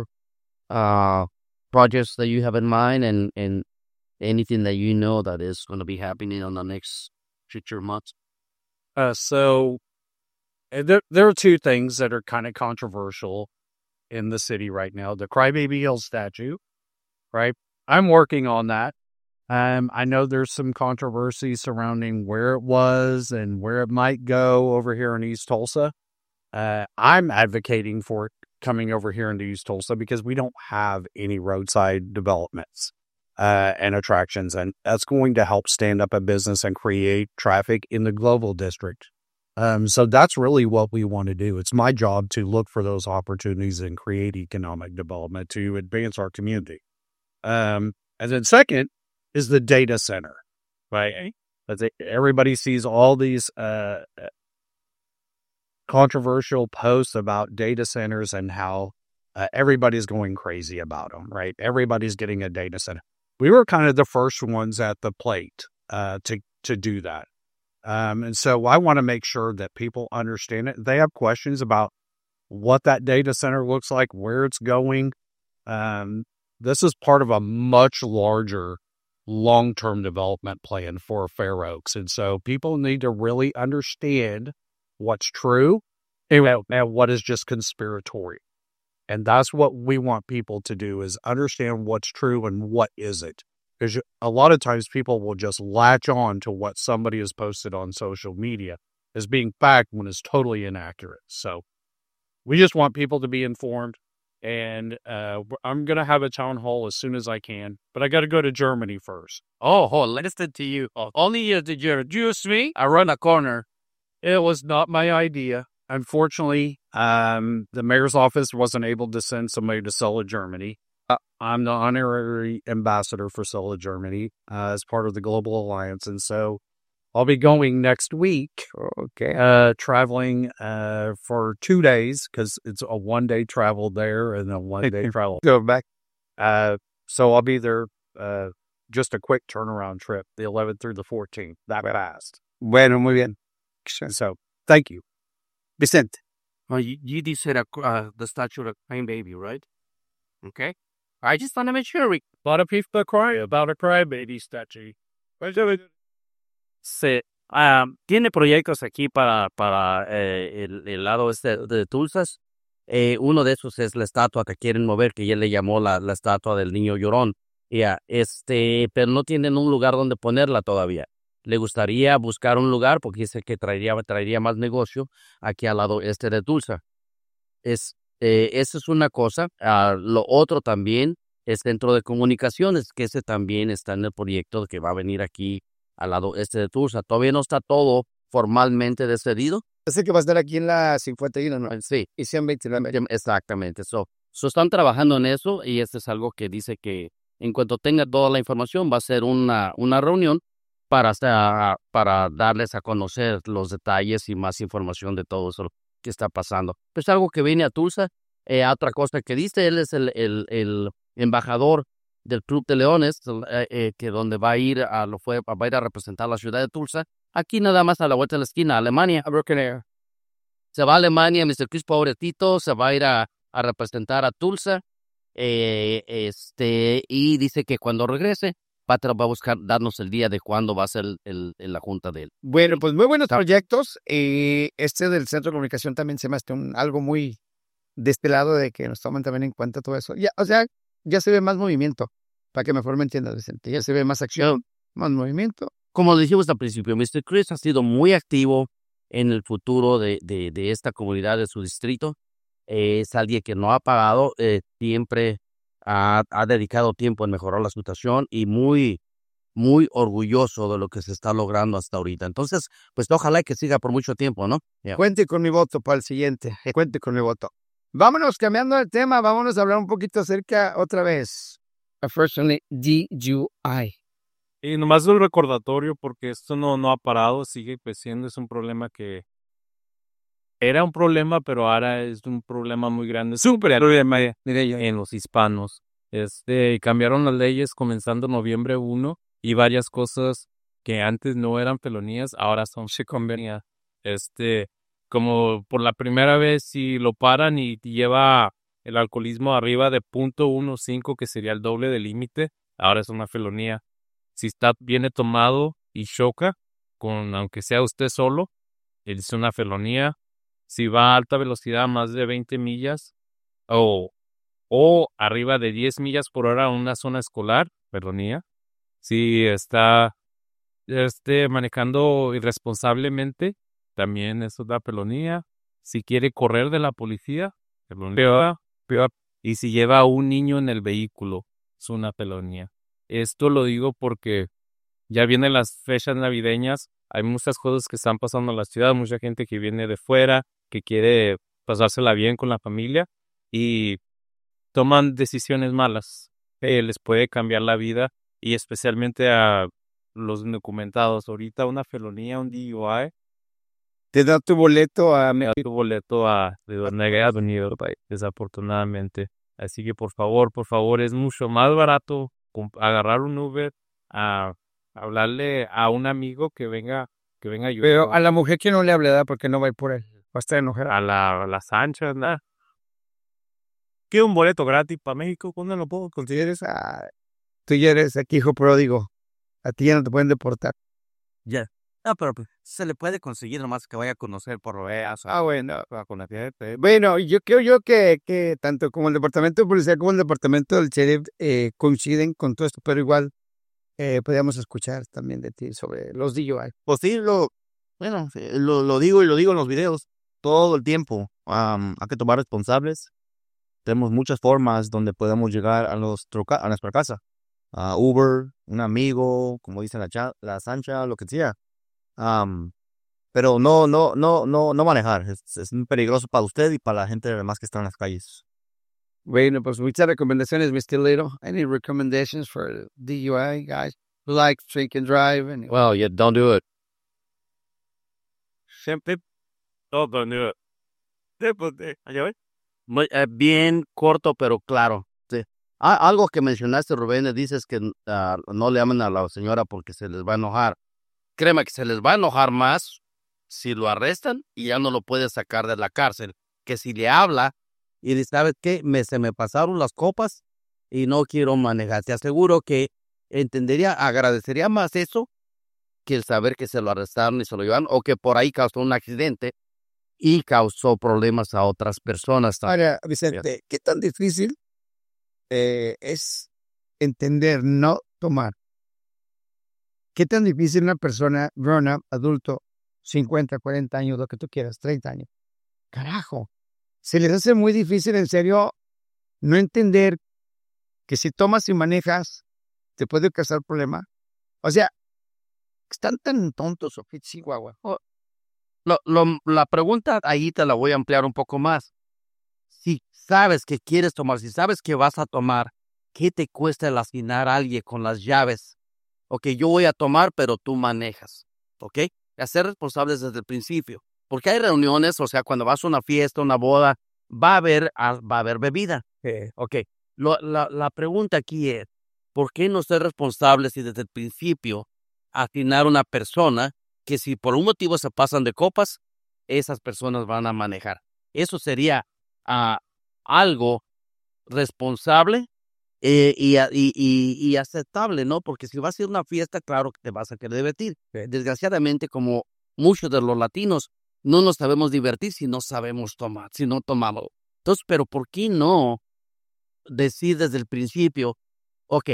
uh, projects that you have in mind and, and anything that you know that is going to be happening on the next future months? Uh, so there, there are two things that are kind of controversial in the city right now. The Crybaby Hill statue, right? I'm working on that. Um, I know there's some controversy surrounding where it was and where it might go over here in East Tulsa. Uh, I'm advocating for it coming over here into East Tulsa because we don't have any roadside developments uh, and attractions, and that's going to help stand up a business and create traffic in the Global District. Um, so that's really what we want to do. It's my job to look for those opportunities and create economic development to advance our community. Um, and then second, is the data center, right? Everybody sees all these uh, controversial posts about data centers and how uh, everybody's going crazy about them, right? Everybody's getting a data center. We were kind of the first ones at the plate uh, to, to do that. Um, and so I want to make sure that people understand it. They have questions about what that data center looks like, where it's going. Um, this is part of a much larger long-term development plan for Fair Oaks. And so people need to really understand what's true and, and what is just conspiratory. And that's what we want people to do, is understand what's true and what isn't. Because a lot of times people will just latch on to what somebody has posted on social media as being fact when it's totally inaccurate. So we just want people to be informed. And uh, I'm going to have a town hall as soon as I can. But I got to go to Germany first. Oh, oh listen to you. Oh, only you did you introduce me? I run a corner. It was not my idea. Unfortunately, um, the mayor's office wasn't able to send somebody to Sulla, Germany. Uh, I'm the honorary ambassador for Sulla, Germany uh, as part of the Global Alliance. And so I'll be going next week, Okay. uh, traveling uh, for two days because it's a one-day travel there and a one-day travel. Go back. Uh, so I'll be there uh, just a quick turnaround trip, the eleventh through the fourteenth, that fast. Bueno, muy bien. So thank you. Vicente. Oh, you, you did say that, uh, the statue of a crying baby, right? Okay. I just want to make sure we... A lot of people cry about a crybaby statue. Se, ah, tiene proyectos aquí para, para eh, el, el lado este de Tulsas. Eh, uno de esos es la estatua que quieren mover, que ya le llamó la, la estatua del niño llorón. Ya, este, pero no tienen un lugar donde ponerla todavía. Le gustaría buscar un lugar porque dice que traería, traería más negocio aquí al lado este de Tulsa. Es, eh, esa es una cosa. Ah, lo otro también es dentro de comunicaciones, que ese también está en el proyecto que va a venir aquí al lado este de Tulsa. Todavía no está todo formalmente decidido. Ese que va a estar aquí en la cincuenta y uno, ¿no? Sí, Y ciento veintinueve. exactamente. So, so están trabajando en eso y este es algo que dice que en cuanto tenga toda la información va a ser una, una reunión para, hasta- para darles a conocer los detalles y más información de todo eso que está pasando. Pues algo que viene a Tulsa. Eh, otra cosa que dice, él es el, el, el embajador del Club de Leones, eh, eh, que donde va a ir a lo fue va a ir a representar la ciudad de Tulsa, aquí nada más a la vuelta de la esquina, Alemania. A Broken Air. Se va a Alemania, mister Chris pobrecito, se va a ir a, a representar a Tulsa, eh, este, y dice que cuando regrese va a, tra- va a buscar darnos el día de cuándo va a ser el, el- el- la junta de él. Bueno, pues muy buenos proyectos. Y este del Centro de Comunicación también se me hace un, algo muy de este lado de que nos toman también en cuenta todo eso. Ya, o sea, ya se ve más movimiento, para que mejor me entiendas, Vicente. Ya se ve más acción, más movimiento. Como dijimos al principio, mister Chris ha sido muy activo en el futuro de, de, de esta comunidad, de su distrito. Eh, es alguien que no ha pagado, eh, siempre ha, ha dedicado tiempo en mejorar la situación y muy, muy orgulloso de lo que se está logrando hasta ahorita. Entonces, pues ojalá que siga por mucho tiempo, ¿no? Yeah. Cuente con mi voto para el siguiente. Cuente con mi voto. Vámonos cambiando de tema. Vámonos a hablar un poquito acerca otra vez. Unfortunately, D U I. Y nomás un recordatorio porque esto no, no ha parado, sigue creciendo, es un problema que era un problema, pero ahora es un problema muy grande, súper problema en los hispanos. Este, cambiaron las leyes comenzando noviembre primero y varias cosas que antes no eran felonías, ahora son convenía. Este, como por la primera vez si lo paran y lleva el alcoholismo arriba de punto uno cinco, que sería el doble del límite, ahora es una felonía. Si está viene tomado y choca, con aunque sea usted solo, es una felonía. Si va a alta velocidad, más de veinte millas, o, o arriba de diez millas por hora en una zona escolar, felonía. Si está este, manejando irresponsablemente, también es una felonía. Si quiere correr de la policía, felonía. Y si lleva a un niño en el vehículo, es una felonía. Esto lo digo porque ya vienen las fechas navideñas, hay muchas cosas que están pasando en la ciudad, mucha gente que viene de fuera, que quiere pasársela bien con la familia y toman decisiones malas que les puede cambiar la vida y especialmente a los indocumentados. Ahorita una felonía, un D U I, Te da tu boleto a... me da tu boleto a de donde hayas venido, desafortunadamente. Así que por favor, por favor, es mucho más barato agarrar un Uber, a hablarle a un amigo que venga, que venga a ayudar. Pero a la mujer que no le hable, ¿verdad? Porque no va a ir por él. Va a estar enojada. A la, a las anchas, nada. ¿Qué un boleto gratis para México? ¿Cuándo lo puedo conseguir? Ah, tú ya eres aquí hijo pródigo. A ti ya no te pueden deportar. Ya. Yeah. No, pero pues, se le puede conseguir nomás que vaya a conocer por Roeas. Ah, bueno. Con la gente. Bueno, yo creo yo que, que tanto como el departamento de policía como el departamento del sheriff eh, coinciden con todo esto, pero igual eh, podríamos escuchar también de ti sobre los D U I. Pues sí, lo, bueno, sí, lo, lo digo y lo digo en los videos todo el tiempo. Um, hay que tomar responsables. Tenemos muchas formas donde podemos llegar a, nuestro, a nuestra casa. Uh, Uber, un amigo, como dicen la, cha, la Sancha, lo que sea. Um, pero no, no, no, no, no manejar. Es, es muy peligroso para usted y para la gente además que está en las calles. Bueno, pues muchas recomendaciones, mister Little. Any recommendations for D U I guys who like drink and drive? And... Well, yeah, don't do it. Siempre todo, ¿no? Muy, eh, bien corto, pero claro. Sí. Ah, algo que mencionaste, Rubén, dices que ah, no le aman a la señora porque se les va a enojar. Créeme que se les va a enojar más si lo arrestan y ya no lo puede sacar de la cárcel, que si le habla y dice, ¿sabes qué? Me, se me pasaron las copas y no quiero manejar. Te aseguro que entendería, agradecería más eso que el saber que se lo arrestaron y se lo llevaron, o que por ahí causó un accidente y causó problemas a otras personas. Ahora, Vicente, ¿qué tan difícil eh, es entender no tomar? ¿Qué tan difícil una persona grown up, adulto, cincuenta, cuarenta años, lo que tú quieras, treinta años? Carajo, se les hace muy difícil, en serio, no entender que si tomas y manejas, te puede causar problema. O sea, están tan tontos, o Chihuahua. Oh, lo, lo, la pregunta ahí te la voy a ampliar un poco más. Si sabes que quieres tomar, si sabes que vas a tomar, ¿qué te cuesta el asignar a alguien con las llaves? Ok, yo voy a tomar, pero tú manejas. Ok, hacer responsables desde el principio. Porque hay reuniones, o sea, cuando vas a una fiesta, una boda, va a haber, va a haber bebida. Eh, ok, lo, la, la pregunta aquí es, ¿por qué no ser responsables si desde el principio asignar una persona que si por un motivo se pasan de copas, esas personas van a manejar? Eso sería uh, algo responsable eh, y, y, y, y aceptable, ¿no? Porque si vas a ir a una fiesta, claro que te vas a querer divertir. Desgraciadamente, como muchos de los latinos, no nos sabemos divertir si no sabemos tomar, si no tomamos. Entonces, pero ¿por qué no decir desde el principio, ok,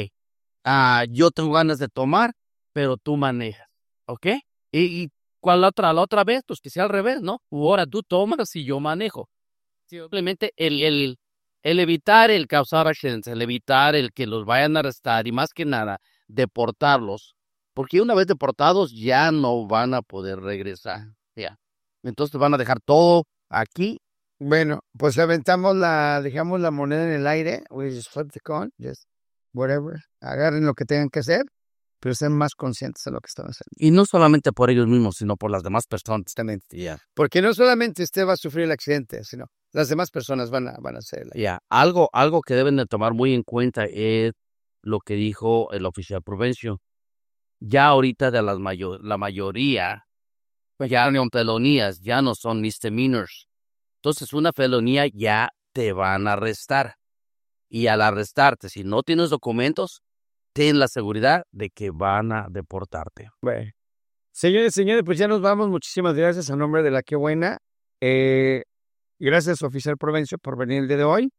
uh, yo tengo ganas de tomar, pero tú manejas, ¿ok? Y, y ¿cuál la otra, la otra vez? Pues que sea al revés, ¿no? Ahora tú tomas y yo manejo. Simplemente el, el, el evitar el causar accidentes, el evitar el que los vayan a arrestar y más que nada, deportarlos. Porque una vez deportados ya no van a poder regresar, ya. Entonces van a dejar todo aquí. Bueno, pues aventamos la, dejamos la moneda en el aire. We just flip the coin, just whatever. Agarren lo que tengan que hacer, pero sean más conscientes de lo que están haciendo. Y no solamente por ellos mismos, sino por las demás personas también. Yeah. Porque no solamente usted va a sufrir el accidente, sino las demás personas van a, van a hacer. Ya, yeah. algo, algo que deben de tomar muy en cuenta es lo que dijo el oficial Provencio. Ya ahorita de las mayor, la mayoría, ya no son felonías, ya no son misdemeanors. Entonces una felonía ya te van a arrestar. Y al arrestarte, si no tienes documentos, ten la seguridad de que van a deportarte. Bueno, señores, señores, pues ya nos vamos. Muchísimas gracias a nombre de La Qué Buena. Eh, gracias, oficial Provencio, por venir el día de hoy.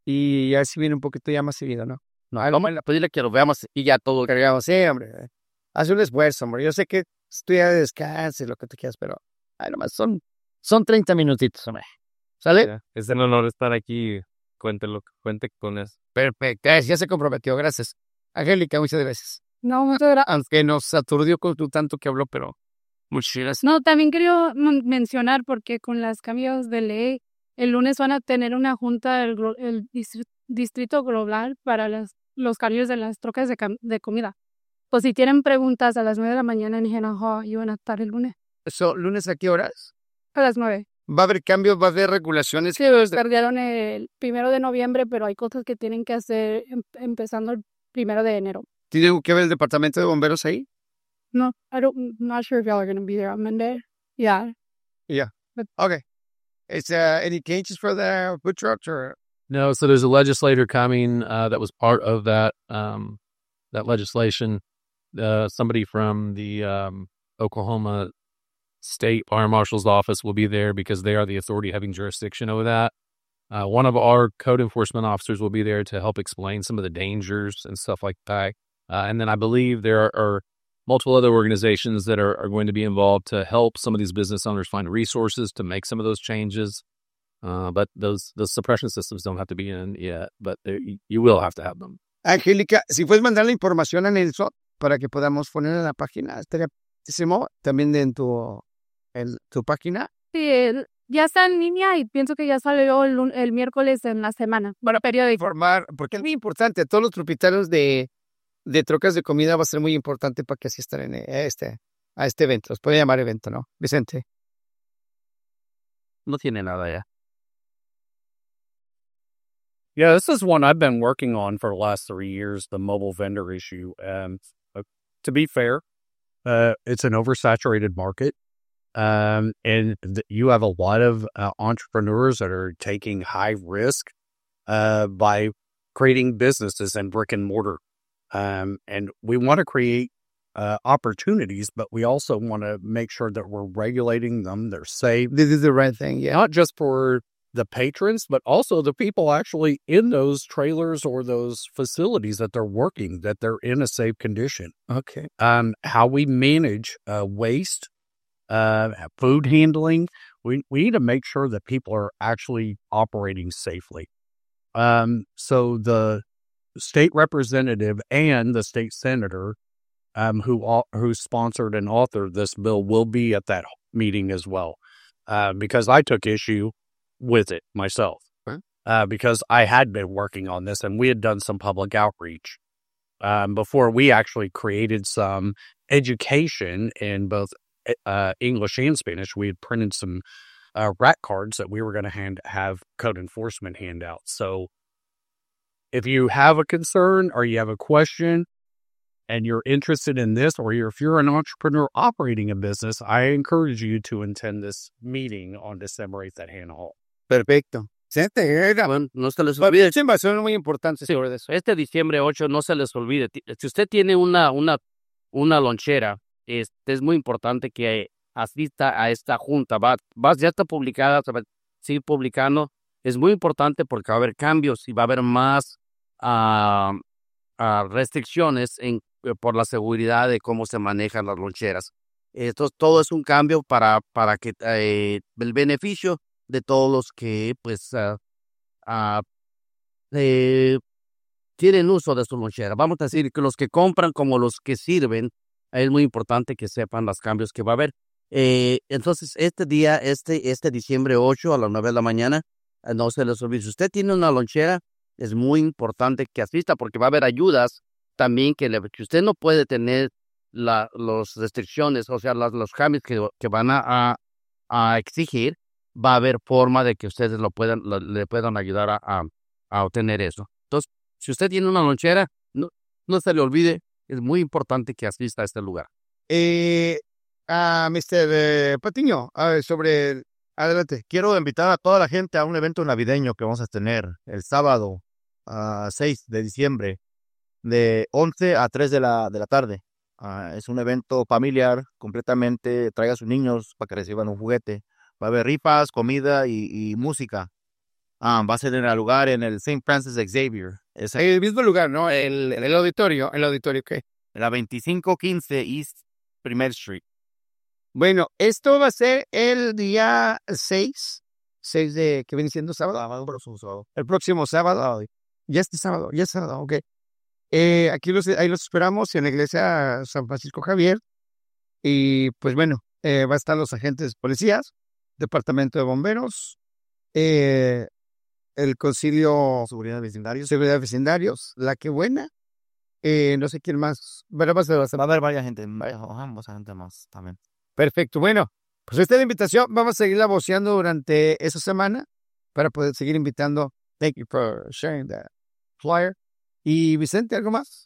Y ya si viene un poquito ya más seguido, ¿no? No, vamos a pedirle que lo veamos y ya todo cargamos. Sí, hombre. Haz un esfuerzo, hombre. Yo sé que estoy a descanso y lo que tú quieras, pero ay, nomás son, son treinta minutitos, hombre. ¿Sale? Yeah. Es un honor estar aquí. Cuéntelo, cuente con eso. Perfecto. Ya se comprometió. Gracias. Angélica, muchas gracias. No, muchas gracias. Aunque nos aturdió con tu tanto que habló, pero muchas gracias. No, también quería mencionar porque con las cambios de ley, el lunes van a tener una junta el, el Distrito Global para las, los cambios de las trocas de, de comida. Pues si tienen preguntas a las nueve de la mañana en Hannah Hall, y van a estar el lunes. ¿Eso, lunes a qué horas? A las nueve. ¿Va a haber cambios? ¿Va a haber regulaciones? Sí, perdieron el primero de noviembre, pero hay cosas que tienen que hacer em empezando el primero de enero. ¿Tiene que ver el departamento de bomberos ahí? No, I don't, I'm not sure if y'all are going to be there on Monday. Yeah. Yeah. But, okay. Is uh, any changes for the food trucks or? No, so there's a legislator coming uh, that was part of that um, that legislation. Uh, somebody from the um, Oklahoma State Fire Marshal's office will be there because they are the authority having jurisdiction over that. Uh, one of our code enforcement officers will be there to help explain some of the dangers and stuff like that. Uh, and then I believe there are, are multiple other organizations that are, are going to be involved to help some of these business owners find resources to make some of those changes. Uh, but those those suppression systems don't have to be in yet, but you will have to have them. Angélica, si puedes mandar la información a Nelson para que podamos poner en la página, estaría muchísimo también en tu, en tu página. Sí, el, ya está en línea y pienso que ya salió el, el miércoles en la semana. Para periódico. Informar, porque es muy importante, a todos los propietarios de, de trocas de comida va a ser muy importante para que asistan en este, a este evento. Los puede llamar evento, ¿no? Vicente. no tiene nada ya. Yeah, this is one I've been working on for the last three years, the mobile vendor issue. Um, uh, to be fair, uh, it's an oversaturated market. Um, and th- you have a lot of uh, entrepreneurs that are taking high risk uh, by creating businesses in brick and mortar. Um, and we want to create uh, opportunities, but we also want to make sure that we're regulating them. They're safe. This is the right thing, yeah. Not just for the patrons, but also the people actually in those trailers or those facilities that they're working, that they're in a safe condition. Okay. Um, how we manage uh, waste, uh, food handling. We, we need to make sure that people are actually operating safely. Um, so the state representative and the state senator um, who au- who sponsored and authored this bill will be at that meeting as well, uh, because I took issue with it myself, Okay. uh, because I had been working on this and we had done some public outreach um, before we actually created some education in both uh, English and Spanish. We had printed some uh, rat cards that we were going to hand have code enforcement hand out. So if you have a concern or you have a question and you're interested in this, or you're, if you're an entrepreneur operating a business, I encourage you to attend this meeting on December eighth at Hannah Hall. Perfecto. Excelente. Era- Bueno, no se les olvide. Mucha información muy importante Sí, sobre eso. este diciembre ocho, no se les olvide. ti- Si usted tiene una, una, una lonchera, este, es muy importante que asista a esta junta. Va, va, ya está publicada, se va a seguir publicando. Es muy importante porque va a haber cambios y va a haber más ah, ah, restricciones en, eh, por la seguridad de cómo se manejan las loncheras. Esto todo es un cambio para, para que eh, el beneficio de todos los que pues ah, ah, eh, tienen uso de su lonchera. Vamos a decir que los que compran como los que sirven, es muy importante que sepan los cambios que va a haber. Eh, entonces, este día, este, este diciembre ocho a las nueve de la mañana, eh, no se les olvide. Si usted tiene una lonchera, es muy importante que asista porque va a haber ayudas también que, le, que usted no puede tener la, las restricciones, o sea, las, los cambios que, que van a, a, a exigir. Va a haber forma de que ustedes lo puedan, lo- le puedan ayudar a, a, a obtener eso. Entonces, si usted tiene una lonchera, no, no se le olvide, es muy importante que asista a este lugar. Eh, a mister eh, Patiño, a ver, sobre... el- Adelante. Quiero invitar a toda la gente a un evento navideño que vamos a tener el sábado ah, seis de diciembre de once a tres de la, de la tarde. Ah, es un evento familiar completamente. Traiga a sus niños para que reciban un juguete. Va a haber rifas, comida y, y música. Ah, va a ser en el lugar en el Saint Francis Xavier. Es En el mismo lugar, ¿no? El, el auditorio. El auditorio, ¿qué? en la veinticinco quince East Primera Street. Bueno, esto va a ser el día seis. seis de... ¿Qué viene siendo sábado? Sábado, próximo sábado. El próximo sábado. Ya este sábado, ya es sábado, ok. Eh, aquí los, ahí los esperamos en la iglesia San Francisco Javier. Y pues bueno, eh, va a estar los agentes policías, departamento de bomberos, eh, el concilio Seguridad de vecindarios. seguridad de vecindarios, la que buena, eh, no sé quién más. Bueno, va a ser- va a ser- Va a haber varias gente, varias, ajá, mucha gente más también. Perfecto, bueno, pues esta es la invitación. Vamos a seguirla voceando durante esa semana para poder seguir invitando. Thank you for sharing that flyer. Y Vicente, ¿algo más?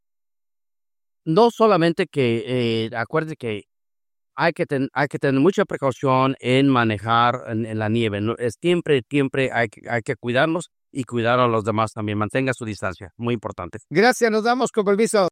No solamente que, eh, acuérdate que hay que, ten- hay que tener mucha precaución en manejar en, en la nieve. ¿no? Es siempre, siempre hay, que- hay que cuidarnos y cuidar a los demás también. Mantenga su distancia, muy importante. Gracias, nos damos con permiso.